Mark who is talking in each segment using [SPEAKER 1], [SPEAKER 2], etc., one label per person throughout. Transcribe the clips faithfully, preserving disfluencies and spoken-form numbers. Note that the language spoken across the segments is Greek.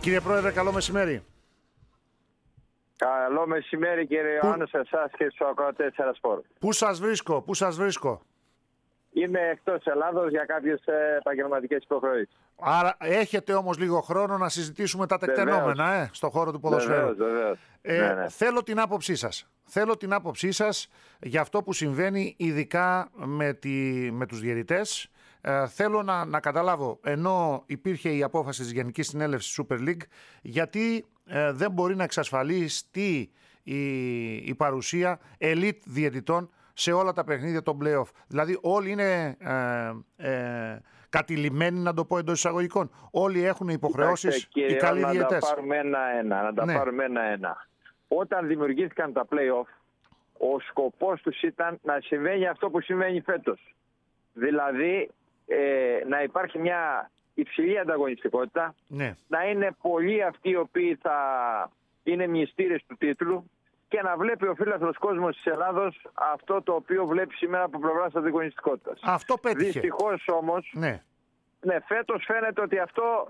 [SPEAKER 1] Κύριε Πρόεδρε, καλό μεσημέρι.
[SPEAKER 2] Καλό μεσημέρι κύριε Ιωάννου, σε εσάς και στους ακροατές της Sport.
[SPEAKER 1] Πού σας βρίσκω, πού σας βρίσκω.
[SPEAKER 2] Είμαι εκτός Ελλάδος για κάποιες επαγγελματικές υποχρεώσεις.
[SPEAKER 1] Άρα έχετε όμως λίγο χρόνο να συζητήσουμε τα τεκτενόμενα ε, στον χώρο του ποδοσφαίρου.
[SPEAKER 2] Βεβαίως, βεβαίως.
[SPEAKER 1] Ε,
[SPEAKER 2] ναι, ναι.
[SPEAKER 1] Θέλω την άποψή σας. Θέλω την άποψή σας για αυτό που συμβαίνει ειδικά με, τη, με τους διαιτητές. Ε, θέλω να, να καταλάβω, ενώ υπήρχε η απόφαση της Γενικής Συνέλευσης Super League, γιατί ε, δεν μπορεί να εξασφαλίσει η, η παρουσία elite διαιτητών σε όλα τα παιχνίδια των play-off. Δηλαδή όλοι είναι ε, ε, κατηλημμένοι, να το πω εντός εισαγωγικών. Όλοι έχουν υποχρεώσεις, οι καλοί
[SPEAKER 2] να
[SPEAKER 1] διαιτητές.
[SPEAKER 2] Να τα πάρουμε ένα-ένα. Να τα
[SPEAKER 1] ναι.
[SPEAKER 2] πάρουμε ένα-ένα. Όταν δημιουργήθηκαν τα play-off, ο σκοπός τους ήταν να συμβαίνει αυτό που συμβαίνει φέτος. Δηλαδή ε, να υπάρχει μια υψηλή ανταγωνιστικότητα,
[SPEAKER 1] ναι.
[SPEAKER 2] να είναι πολλοί αυτοί οι οποίοι θα είναι μυστήρες του τίτλου και να βλέπει ο φίλαθλος κόσμος της Ελλάδος αυτό το οποίο βλέπει σήμερα από πλευράς ανταγωνιστικότητας.
[SPEAKER 1] Αυτό πέτυχε.
[SPEAKER 2] Δυστυχώς όμως,
[SPEAKER 1] ναι.
[SPEAKER 2] Ναι, φέτος φαίνεται ότι αυτό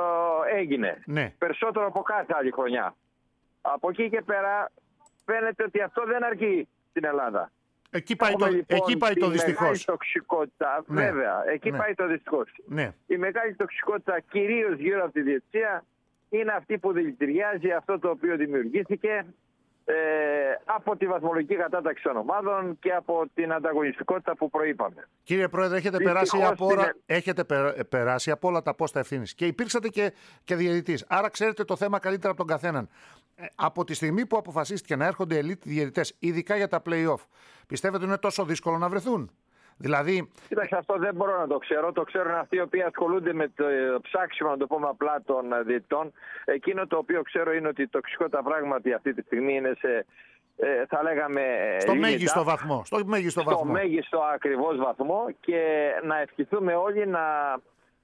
[SPEAKER 2] ε, έγινε.
[SPEAKER 1] Ναι.
[SPEAKER 2] Περισσότερο από κάθε άλλη χρονιά. Από εκεί και πέρα φαίνεται ότι αυτό δεν αρκεί στην Ελλάδα.
[SPEAKER 1] Εκεί πάει
[SPEAKER 2] Έχουμε,
[SPEAKER 1] το,
[SPEAKER 2] λοιπόν,
[SPEAKER 1] εκεί πάει το δυστυχώς.
[SPEAKER 2] Η μεγάλη τοξικότητα,
[SPEAKER 1] ναι.
[SPEAKER 2] βέβαια, εκεί
[SPEAKER 1] ναι.
[SPEAKER 2] πάει το δυστυχώς.
[SPEAKER 1] Ναι.
[SPEAKER 2] Η μεγάλη τοξικότητα κυρίως γύρω από τη διαιτησία είναι αυτή που δηλητηριάζει αυτό το οποίο δημιουργήθηκε ε, από τη βαθμολογική κατάταξη των ομάδων και από την ανταγωνιστικότητα που προείπαμε.
[SPEAKER 1] Κύριε Πρόεδρε, έχετε, περάσει από, ώρα, είναι... έχετε περάσει από όλα τα πόστα ευθύνης και υπήρξατε και, και διαιτητής. Άρα ξέρετε το θέμα καλύτερα από τον καθέναν. Ε, από τη στιγμή που αποφασίστηκε να έρχονται elite διαιτητές, ειδικά για τα play-off, πιστεύετε ότι είναι τόσο δύσκολο να βρεθούν? Δηλαδή...
[SPEAKER 2] Κοίταξε, αυτό δεν μπορώ να το ξέρω. Το ξέρουν αυτοί οι οποίοι ασχολούνται με το ψάξιμο, να το πούμε απλά, των διαιτητών. Εκείνο το οποίο ξέρω είναι ότι η τοξικότητα πράγματι αυτή τη στιγμή είναι σε, ε, θα λέγαμε,
[SPEAKER 1] στο
[SPEAKER 2] limita,
[SPEAKER 1] μέγιστο βαθμό. Στο μέγιστο,
[SPEAKER 2] στο
[SPEAKER 1] βαθμό.
[SPEAKER 2] μέγιστο ακριβώς βαθμό, και να ευχηθούμε όλοι να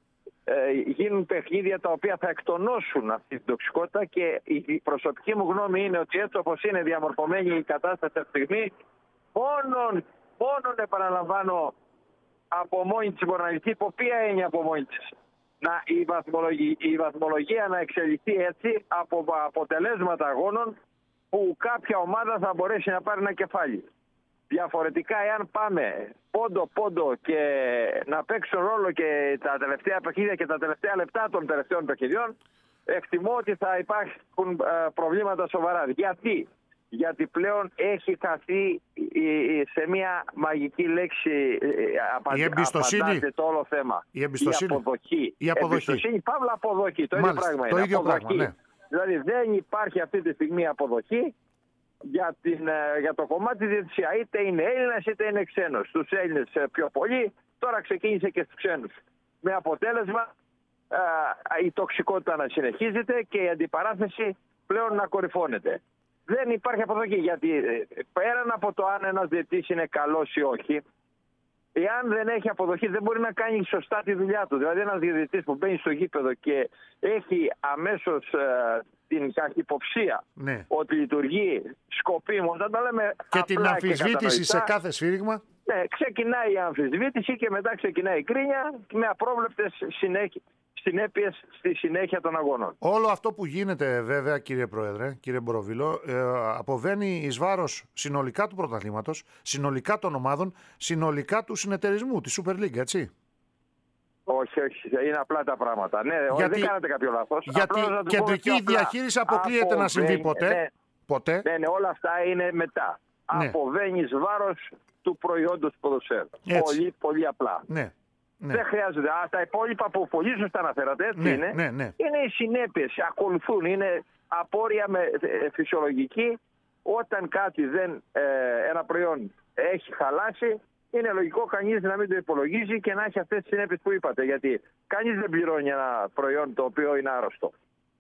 [SPEAKER 2] ε, γίνουν παιχνίδια τα οποία θα εκτονώσουν αυτή την τοξικότητα, και η προσωπική μου γνώμη είναι ότι έτσι όπως είναι διαμορφωμένη η κατάσταση αυτή τη στιγμή, μόνον Μόνον, επαναλαμβάνω, από μόνη της μπορεί να λυθεί. Υπό ποια έννοια από μόνη της? Να, η, βαθμολογία, η βαθμολογία να εξελιχθεί έτσι από αποτελέσματα αγώνων που κάποια ομάδα θα μπορέσει να πάρει ένα κεφάλι. Διαφορετικά, εάν πάμε πόντο-πόντο και να παίξουν ρόλο και τα τελευταία παιχνίδια και τα τελευταία λεπτά των τελευταίων παιχνιδιών, εκτιμώ ότι θα υπάρχουν προβλήματα σοβαρά. Γιατί? Γιατί πλέον έχει χαθεί σε μια μαγική λέξη
[SPEAKER 1] η εμπιστοσύνη.
[SPEAKER 2] Απαντάτε το όλο θέμα.
[SPEAKER 1] Η εμπιστοσύνη.
[SPEAKER 2] Η αποδοχή.
[SPEAKER 1] Η αποδοχή.
[SPEAKER 2] Εμπιστοσύνη, παύλα αποδοχή. Το
[SPEAKER 1] Μάλιστα,
[SPEAKER 2] ίδιο πράγμα
[SPEAKER 1] το
[SPEAKER 2] είναι.
[SPEAKER 1] ίδιο
[SPEAKER 2] αποδοχή.
[SPEAKER 1] πράγμα, ναι.
[SPEAKER 2] Δηλαδή δεν υπάρχει αυτή τη στιγμή αποδοχή για, την, για το κομμάτι της διαιτησία. Είτε είναι Έλληνας είτε είναι ξένος. Στους Έλληνες πιο πολύ, τώρα ξεκίνησε και στους ξένους. Με αποτέλεσμα α, η τοξικότητα να συνεχίζεται και η αντιπαράθεση πλέον να κορυφώνεται. Δεν υπάρχει αποδοχή, γιατί πέραν από το αν ένας διαιτητής είναι καλός ή όχι, εάν δεν έχει αποδοχή δεν μπορεί να κάνει σωστά τη δουλειά του. Δηλαδή ένας διαιτητής που μπαίνει στο γήπεδο και έχει αμέσως ε, την καχυποψία, ναι, ότι λειτουργεί σκοπίμως, όταν τα λέμε
[SPEAKER 1] και
[SPEAKER 2] απλά
[SPEAKER 1] την αμφισβήτηση
[SPEAKER 2] και
[SPEAKER 1] σε κάθε σφύριγμα.
[SPEAKER 2] Ναι, ξεκινάει η αμφισβήτηση και μετά ξεκινάει η κρίνια με απρόβλεπτες συνέχεια. Συνέπειες στη συνέχεια των αγώνων.
[SPEAKER 1] Όλο αυτό που γίνεται, βέβαια, κύριε Πρόεδρε, κύριε Μποροβίλο, ε, αποβαίνει εις βάρος συνολικά του πρωταθλήματος, συνολικά των ομάδων, συνολικά του συνεταιρισμού, της Super League, έτσι?
[SPEAKER 2] Όχι, όχι, είναι απλά τα πράγματα. Ναι,
[SPEAKER 1] γιατί,
[SPEAKER 2] δεν κάνατε κάποιο λάθος.
[SPEAKER 1] Γιατί κεντρική διαχείριση αποκλείεται αποβαίνει, να συμβεί ποτέ.
[SPEAKER 2] Ναι,
[SPEAKER 1] ποτέ.
[SPEAKER 2] Ναι, ναι, όλα αυτά είναι μετά. Ναι. Αποβαίνει εις βάρος του προϊόντος ποδοσφαίρου. Πολύ, πολύ απλά.
[SPEAKER 1] Ναι. Ναι.
[SPEAKER 2] Δεν χρειάζεται. Α, τα υπόλοιπα που πολύ σωστά αναφέρατε, έτσι
[SPEAKER 1] ναι,
[SPEAKER 2] είναι.
[SPEAKER 1] Ναι, ναι.
[SPEAKER 2] Είναι οι συνέπειες, ακολουθούν. Είναι απόρρια με, ε, φυσιολογική. Όταν κάτι δεν, ε, ένα προϊόν έχει χαλάσει, είναι λογικό κανείς να μην το υπολογίζει και να έχει αυτές τις συνέπειες που είπατε. Γιατί κανείς δεν πληρώνει ένα προϊόν το οποίο είναι άρρωστο.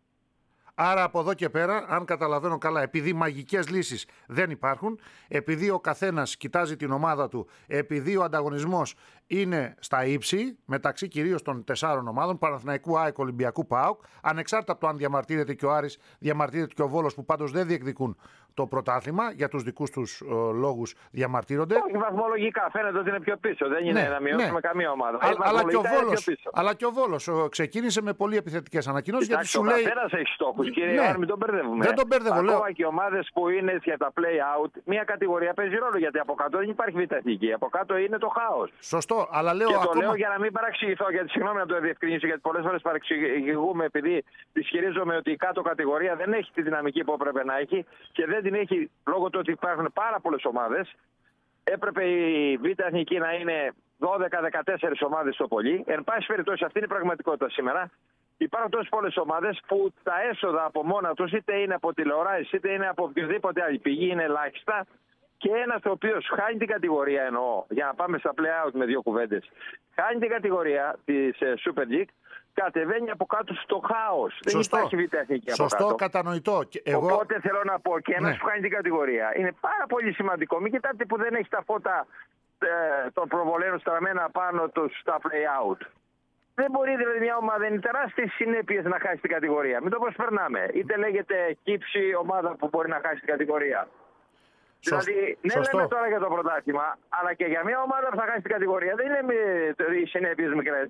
[SPEAKER 1] Άρα από εδώ και πέρα, αν καταλαβαίνω καλά, επειδή μαγικές λύσεις δεν υπάρχουν, επειδή ο καθένας κοιτάζει την ομάδα του, επειδή ο ανταγωνισμός είναι στα ύψη, μεταξύ κυρίως των τεσσάρων ομάδων, Παναθηναϊκού, ΑΕΚ, Ολυμπιακού, ΠΑΟΚ, ανεξάρτητα από το αν διαμαρτύρεται και ο Άρης, διαμαρτύρεται και ο Βόλος, που πάντως δεν διεκδικούν το πρωτάθλημα, για τους δικούς τους ε, λόγους διαμαρτύρονται.
[SPEAKER 2] Όχι, βαθμολογικά φαίνεται ότι είναι πιο πίσω. Δεν είναι
[SPEAKER 1] ναι,
[SPEAKER 2] να μειώσουμε
[SPEAKER 1] ναι.
[SPEAKER 2] καμία ομάδα.
[SPEAKER 1] Α, αλλά, και ο Βόλος, αλλά και ο Βόλος ε, ξεκίνησε με πολύ επιθετικές ανακοινώσεις. Γιατί σου λέει.
[SPEAKER 2] Ο καθένας έχει στόχους, κύριε Ιωάννη, μην τον μπερδεύουμε.
[SPEAKER 1] Δεν τον μπερδεύω,
[SPEAKER 2] Ακόμα
[SPEAKER 1] λέω.
[SPEAKER 2] και οι ομάδες που είναι για τα play-out, μια κατηγορία παίζει ρόλο. Γιατί από κάτω δεν υπάρχει β' εθνική. Από κάτω είναι το χάος.
[SPEAKER 1] Σωστό, αλλά λέω
[SPEAKER 2] και
[SPEAKER 1] ακόμα.
[SPEAKER 2] το λέω για να μην παραξηγηθώ, γιατί συγγνώμη να το διευκρινίσω, γιατί πολλές φορές παρεξηγούμε επειδή ισχυρίζομαι ότι η κάτω κατηγορία δεν έχει τη δυναμική που έπρεπε να έχει και δεν την έχει λόγω του ότι υπάρχουν πάρα πολλές ομάδες. Έπρεπε η β' εθνική να είναι δώδεκα δεκατέσσερις ομάδες το πολύ. Εν πάση περιπτώσει, αυτή είναι η πραγματικότητα σήμερα. Υπάρχουν τόσες πολλές ομάδες που τα έσοδα από μόνα τους, είτε είναι από τηλεοράσεις, είτε είναι από οποιοδήποτε άλλη πηγή, είναι ελάχιστα. Και ένας ο οποίος χάνει την κατηγορία, εννοώ, για να πάμε στα play-out με δύο κουβέντες, χάνει την κατηγορία της Super League, κατεβαίνει από κάτω στο χάος.
[SPEAKER 1] Σωστό.
[SPEAKER 2] Δεν υπάρχει β' εθνική από
[SPEAKER 1] Σωστό,
[SPEAKER 2] κάτω.
[SPEAKER 1] κατανοητό. Και εγώ...
[SPEAKER 2] Οπότε θέλω να πω και ένας
[SPEAKER 1] ναι.
[SPEAKER 2] που χάνει την κατηγορία. Είναι πάρα πολύ σημαντικό. Μην κοιτάτε που δεν έχει τα φώτα ε, των προβολέων στραμμένα πάνω του στα play-out. Δεν μπορεί δηλαδή μια ομάδα, είναι τεράστιες συνέπειες να χάσει την κατηγορία. Μην το προσπερνάμε. Είτε λέγεται κύψη ομάδα που μπορεί να χάσει την κατηγορία. Δηλαδή, ναι,
[SPEAKER 1] Σωστό.
[SPEAKER 2] λέμε τώρα για το πρωτάθλημα, αλλά και για μια ομάδα που θα χάσει την κατηγορία δεν είναι οι συνέπειες μικρές.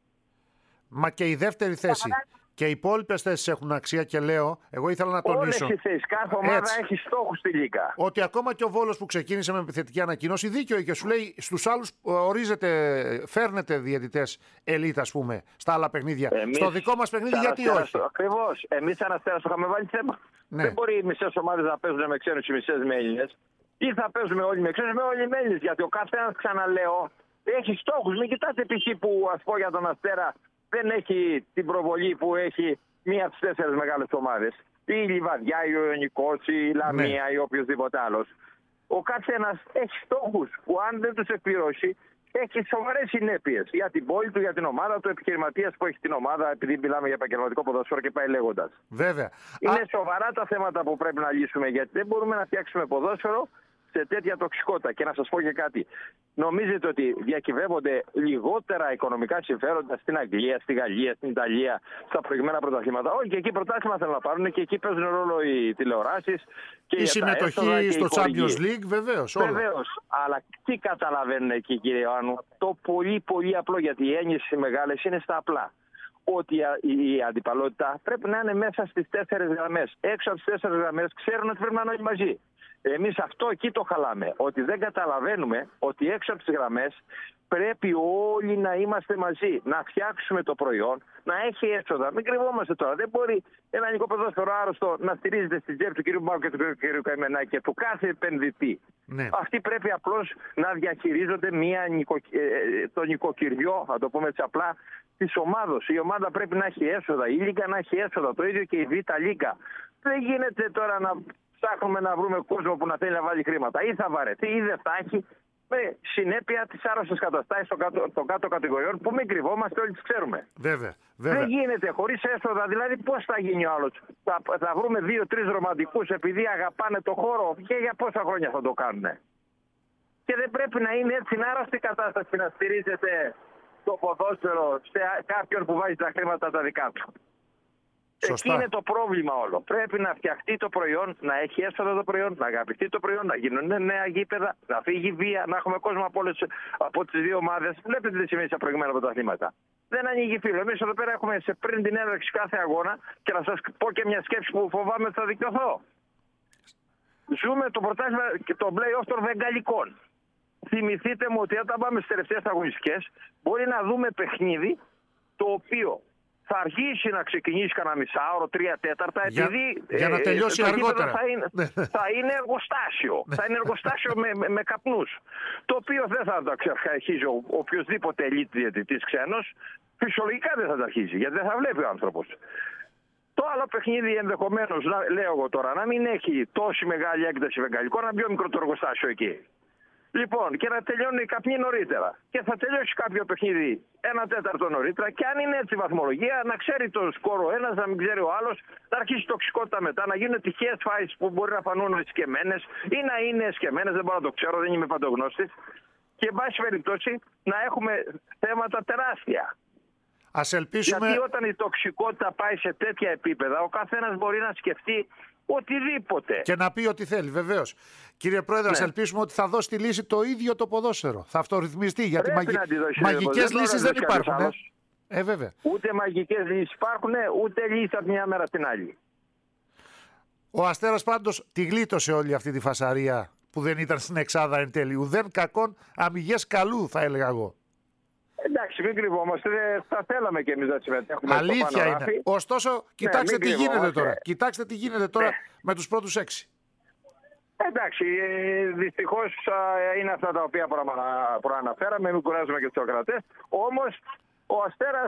[SPEAKER 1] Μα και η δεύτερη θέση και οι υπόλοιπες θέσεις έχουν αξία και λέω, εγώ ήθελα να τονίσω.
[SPEAKER 2] Όλες οι θέσεις, κάθε ομάδα
[SPEAKER 1] έτσι,
[SPEAKER 2] έχει στόχους στη Λίγκα.
[SPEAKER 1] Ότι ακόμα και ο Βόλος που ξεκίνησε με επιθετική ανακοίνωση, δίκιο και σου λέει στους άλλους ορίζετε, φέρνετε διαιτητές ελίτ, ας πούμε, στα άλλα παιχνίδια.
[SPEAKER 2] Εμείς,
[SPEAKER 1] στο δικό μας παιχνίδι γιατί όχι.
[SPEAKER 2] Ακριβώς. Εμείς σαν Αστέρας το είχαμε βάλει θέμα.
[SPEAKER 1] Ναι.
[SPEAKER 2] Δεν μπορεί οι μισές ομάδες να παίζουν με ξένους, οι μισές με Έλληνες. Ή θα παίζουμε όλοι με ξένους, με όλοι με Έλληνες. Γιατί ο καθένας, ξαναλέω, έχει στόχους. Μην κοιτάτε π.χ. που, ας πω για τον Αστέρα, δεν έχει την προβολή που έχει μία από τις τέσσερις μεγάλες ομάδες. Ή η Λιβαδιά, ή ο Ιωνικός, ή η Λαμία, ναι. ή οποιοδήποτε άλλος. Ο καθένας έχει στόχους που αν δεν τους εκπληρώσει, έχει σοβαρές συνέπειες για την πόλη του, για την ομάδα του, επιχειρηματίας που έχει την ομάδα, επειδή μιλάμε για επαγγελματικό ποδόσφαιρο και πάει λέγοντας.
[SPEAKER 1] Βέβαια.
[SPEAKER 2] Είναι
[SPEAKER 1] Α...
[SPEAKER 2] σοβαρά τα θέματα που πρέπει να λύσουμε, γιατί δεν μπορούμε να φτιάξουμε ποδόσφαιρο σε τέτοια τοξικότητα. Και να σας πω και κάτι. Νομίζετε ότι διακυβεύονται λιγότερα οικονομικά συμφέροντα στην Αγγλία, στη Γαλλία, στην Ιταλία, στα προηγμένα πρωταθλήματα? Όχι, και εκεί πρωτάθλημα θέλουν να πάρουν και εκεί παίζουν ρόλο οι τηλεοράσεις. Και
[SPEAKER 1] η συμμετοχή στο Champions League, βεβαίως.
[SPEAKER 2] Βεβαίως. Αλλά τι καταλαβαίνουν εκεί, κύριε Ιωάννου? Το πολύ πολύ απλό, γιατί οι έννοιες οι μεγάλες είναι στα απλά. Ότι η αντιπαλότητα πρέπει να είναι μέσα στις τέσσερις γραμμές. Έξω από τις τέσσερις γραμμές ξέρουν ότι πρέπει να είναι όλοι μαζί. Εμείς αυτό εκεί το χαλάμε. Ότι δεν καταλαβαίνουμε ότι έξω από τις γραμμές πρέπει όλοι να είμαστε μαζί. Να φτιάξουμε το προϊόν, να έχει έσοδα. Μην κρυβόμαστε τώρα. Δεν μπορεί ένα ελληνικό ποδόσφαιρο άρρωστο να στηρίζεται στην τσέπη του κ. Μπάου και του κ. Καημενάκη και του κάθε επενδυτή.
[SPEAKER 1] Ναι.
[SPEAKER 2] Αυτοί πρέπει απλώς να διαχειρίζονται μια νοικο... το νοικοκυριό, θα το πούμε έτσι απλά, της ομάδος. Η ομάδα πρέπει να έχει έσοδα. Η Λίγκα να έχει έσοδα. Το ίδιο και η Β' Λίγκα. Δεν γίνεται τώρα να ψάχνουμε να βρούμε κόσμο που να θέλει να βάλει χρήματα. Ή θα βαρεθεί ή δεν θα έχει, με συνέπεια τις άρρωστες καταστάσεις των κάτω, των κάτω κατηγοριών που μην κρυβόμαστε, όλοι τις ξέρουμε.
[SPEAKER 1] Βέβαια, βέβαια.
[SPEAKER 2] Δεν γίνεται χωρίς έσοδα. Δηλαδή, πώς θα γίνει ο άλλος? Θα, θα βρούμε δύο-τρεις ρομαντικούς επειδή αγαπάνε το χώρο, και για πόσα χρόνια θα το κάνουν? Και δεν πρέπει να είναι έτσι άρρωστη κατάσταση να στηρίζεται το ποδόσφαιρο σε κάποιον που βάζει τα χρήματα τα δικά του.
[SPEAKER 1] Σωστά.
[SPEAKER 2] Εκεί είναι το πρόβλημα όλο. Πρέπει να φτιαχτεί το προϊόν, να έχει έσοδα το προϊόν, να αγαπηθεί το προϊόν, να γίνουν νέα γήπεδα, να φύγει βία, να έχουμε κόσμο από, όλες, από τις δύο ομάδες. Βλέπετε τι σημαίνει στα προηγούμενα πρωταθλήματα. Δεν ανοίγει φύλλο. Εμείς εδώ πέρα έχουμε σε πριν την έναρξη κάθε αγώνα, και να σας πω και μια σκέψη που φοβάμαι ότι θα δικαιωθώ. Ζούμε το πρωτάθλημα και το play-off των Βεγγαλικών. Θυμηθείτε μου ότι όταν πάμε στις τελευταίες αγωνιστικές, μπορεί να δούμε παιχνίδι το οποίο θα αργήσει να ξεκινήσει κανένα μισάωρο, τρία τέταρτα,
[SPEAKER 1] για,
[SPEAKER 2] επειδή
[SPEAKER 1] για να τελειώσει
[SPEAKER 2] ε,
[SPEAKER 1] αργότερα.
[SPEAKER 2] Θα είναι, θα είναι εργοστάσιο. θα είναι εργοστάσιο με, με, με καπνούς. Το οποίο δεν θα το αρχίζει ο οποιοδήποτε ελίτ διαιτητής ξένος. Φυσιολογικά δεν θα το αρχίζει, γιατί δεν θα βλέπει ο άνθρωπος. Το άλλο παιχνίδι ενδεχομένως, λέω εγώ τώρα, να μην έχει τόση μεγάλη έκταση βεγγαλικό, να μπει μικρό το εργοστάσιο εκεί. Λοιπόν, και να τελειώνει η καπνή νωρίτερα. Και θα τελειώσει κάποιο παιχνίδι ένα τέταρτο νωρίτερα. Και αν είναι έτσι η βαθμολογία, να ξέρει το σκόρο ένας, να μην ξέρει ο άλλος, να αρχίσει η τοξικότητα μετά, να γίνουν τυχαίες φάσεις που μπορεί να φανούν εσκεμμένες ή να είναι εσκεμμένες, δεν μπορώ να το ξέρω, δεν είμαι παντογνώστης. και εν πάση περιπτώσει να έχουμε θέματα τεράστια.
[SPEAKER 1] Ας ελπίσουμε...
[SPEAKER 2] Γιατί όταν η τοξικότητα πάει σε τέτοια επίπεδα, ο καθένας μπορεί να σκεφτεί οτιδήποτε.
[SPEAKER 1] Και να πει ό,τι θέλει, βεβαίως. Κύριε Πρόεδρε, ναι. Ας ελπίσουμε ότι θα δώσει τη λύση το ίδιο το ποδόσφαιρο. Θα αυτορυθμιστεί, γιατί μαγι... μαγικές λύσεις δεν υπάρχουν. Ε? ε, βέβαια.
[SPEAKER 2] Ούτε μαγικές λύσεις υπάρχουν, ούτε λύσεις από μια μέρα στην άλλη.
[SPEAKER 1] Ο Αστέρας πάντως τη γλίτωσε όλη αυτή τη φασαρία που δεν ήταν στην εξάδα εν τέλει. Ουδέν κακόν αμυγές καλού, θα έλεγα εγώ.
[SPEAKER 2] Εντάξει, μην κρυβόμαστε, θα θέλαμε και εμείς να συμμετέχουμε.
[SPEAKER 1] Αλήθεια είναι. Ωστόσο, κοιτάξτε ναι, τι γίνεται τώρα. Κοιτάξτε τι γίνεται τώρα ναι. με τους πρώτους έξι.
[SPEAKER 2] Εντάξει, δυστυχώς είναι αυτά τα οποία προαναφέραμε, μην κουράζουμε και τους ακροατές. Όμως, ο Αστέρας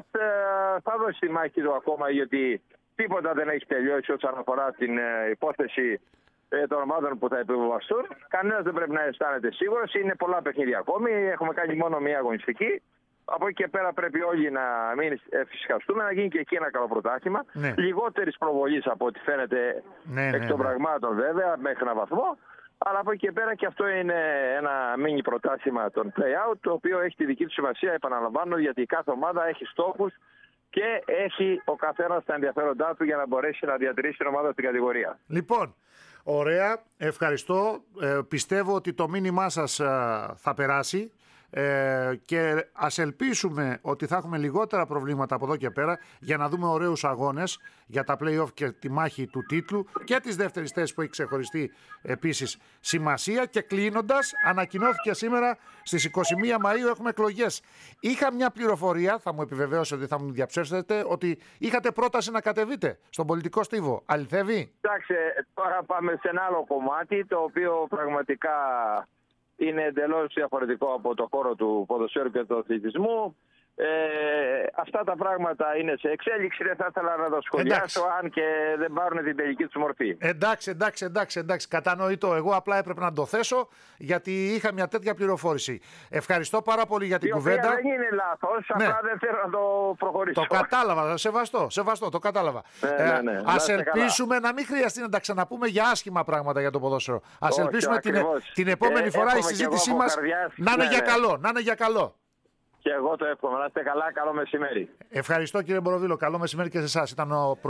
[SPEAKER 2] θα δώσει τη μάχη του ακόμα, γιατί τίποτα δεν έχει τελειώσει όσον αφορά την υπόθεση των ομάδων που θα επιβιβαστούν. Κανένας δεν πρέπει να αισθάνεται σίγουρος. Είναι πολλά παιχνίδια ακόμη. Έχουμε κάνει μόνο μία αγωνιστική. Από εκεί και πέρα πρέπει όλοι να μην εφησυχαστούμε, να γίνει και εκεί ένα καλό πρωτάθλημα. Ναι. Λιγότερης προβολής από ό,τι φαίνεται ναι, εκ των ναι, πραγμάτων ναι. βέβαια, μέχρι έναν βαθμό. Αλλά από εκεί και πέρα και αυτό είναι ένα μίνι πρωτάθλημα των play-out, το οποίο έχει τη δική του σημασία, επαναλαμβάνω, γιατί κάθε ομάδα έχει στόχους και έχει ο καθένας τα ενδιαφέροντά του για να μπορέσει να διατηρήσει την ομάδα στην κατηγορία.
[SPEAKER 1] Λοιπόν, ωραία, ευχαριστώ. Ε, πιστεύω ότι το μήνυμά σας α, θα περάσει. Ε, και ας ελπίσουμε ότι θα έχουμε λιγότερα προβλήματα από εδώ και πέρα για να δούμε ωραίους αγώνες για τα play-off και τη μάχη του τίτλου και της δεύτερης θέσης που έχει ξεχωριστεί επίσης σημασία. Και κλείνοντας, ανακοινώθηκε σήμερα στις είκοσι μία Μαΐου έχουμε εκλογές. Είχα μια πληροφορία, θα μου επιβεβαίωσετε ότι θα μου διαψεύσετε, ότι είχατε πρόταση να κατεβείτε στον πολιτικό στίβο. Αληθεύει?
[SPEAKER 2] Εντάξει, τώρα πάμε σε ένα άλλο κομμάτι το οποίο πραγματικά είναι εντελώς διαφορετικό από το χώρο του ποδοσφαίρου και του αθλητισμού. Ε, αυτά τα πράγματα είναι σε εξέλιξη. Δεν θα ήθελα να το σχολιάσω, εντάξει. αν και δεν πάρουν την τελική τους μορφή.
[SPEAKER 1] Εντάξει, εντάξει, εντάξει, εντάξει. Κατανοητό. Εγώ απλά έπρεπε να το θέσω γιατί είχα μια τέτοια πληροφόρηση. Ευχαριστώ πάρα πολύ για την
[SPEAKER 2] η
[SPEAKER 1] κουβέντα.
[SPEAKER 2] Δεν είναι λάθος, ναι. απλά δεν θέλω να το προχωρήσω.
[SPEAKER 1] Το κατάλαβα. Σεβαστό, σεβαστό, το κατάλαβα.
[SPEAKER 2] Ναι, ναι, ναι. Ε,
[SPEAKER 1] ας ελπίσουμε καλά. να μην χρειαστεί να τα ξαναπούμε για άσχημα πράγματα για το ποδόσφαιρο. Ας ελπίσουμε την, την επόμενη ε, φορά η συζήτησή μας να είναι για καλό. Να είναι για καλό.
[SPEAKER 2] Και εγώ το εύχομαι. Να είστε καλά. Καλό μεσημέρι.
[SPEAKER 1] Ευχαριστώ κύριε Μποροδήλο. Καλό μεσημέρι και σε εσάς. Ήταν ο